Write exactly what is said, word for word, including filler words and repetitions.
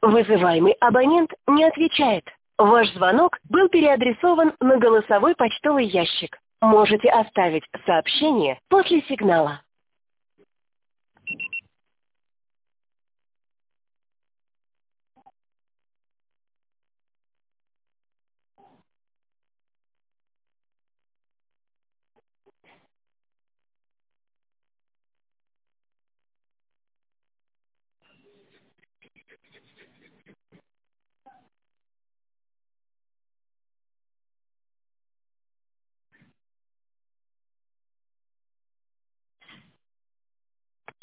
Вызываемый абонент не отвечает. Ваш звонок был переадресован на голосовой почтовый ящик. Можете оставить сообщение после сигнала.